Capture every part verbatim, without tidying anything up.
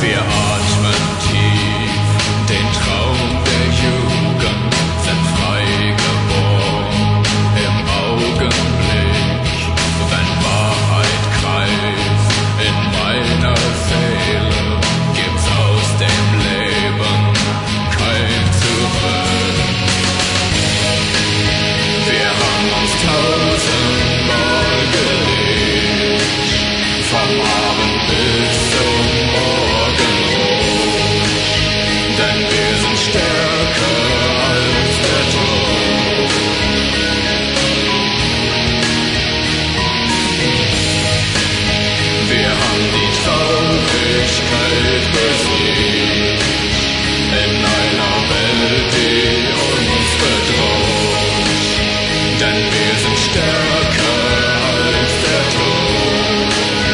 Wir atmen tief den Traum der Jugend, sind frei geboren im Augenblick, wenn Wahrheit kreist in meiner Seele, gibt's aus dem Leben kein Zurück. Wir haben uns tausendmal gelebt, vom Abend bis zum Morgenrot, denn wir sind stärker als der Tod. Wir haben die Traurigkeit besiegt, in einer Welt, die uns bedroht, denn wir sind stärker als der Tod.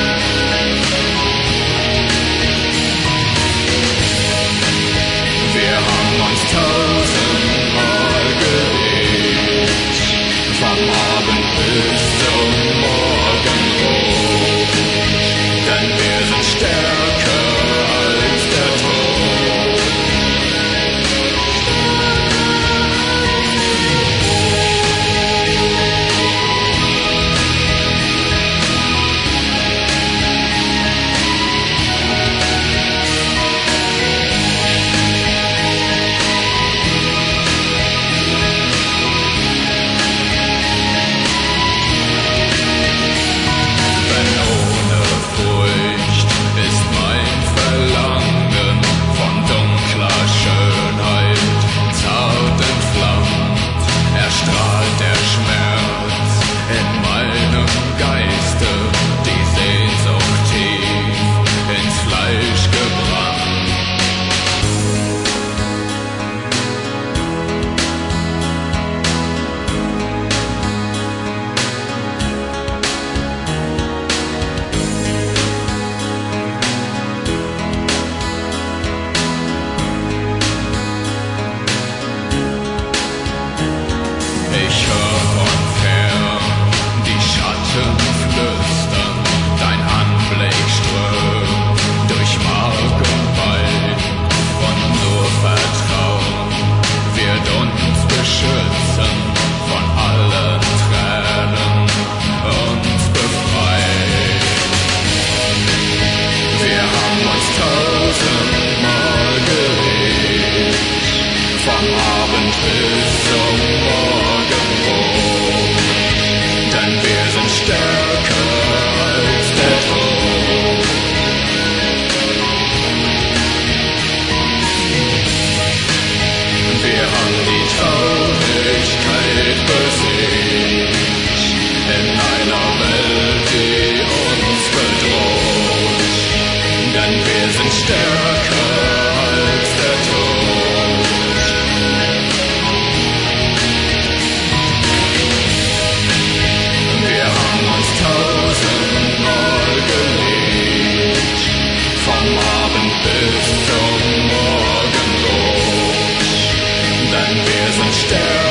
Wir haben uns tausendmal gelebt, vom Abend bis zum Morgenrot, denn wir sind stärker als der Tod. Wenn ohne Furcht ist mein Verlangen von dunkler Schönheit zart entflammt, erstrahlt der Schmerz in meinem Geiste, die Sehnsucht tief ins Fleisch gebrannt. Ich hör von fern die Schatten flüstern, dein Anblick strömt durch Mark und Bein, und nur Vertrauen wird uns beschützen von allen Tränen, uns befreien. Wir haben uns tausendmal gelebt, vom Abend bis zum Morgenrot, denn wir sind stärker als der Tod. Wir haben die Traurigkeit besiegt, in einer Welt, die uns bedroht, denn wir sind stärker als der Tod. Wir haben uns tausendmal gelebt, vom Abend bis zum Morgenrot, denn wir sind stärker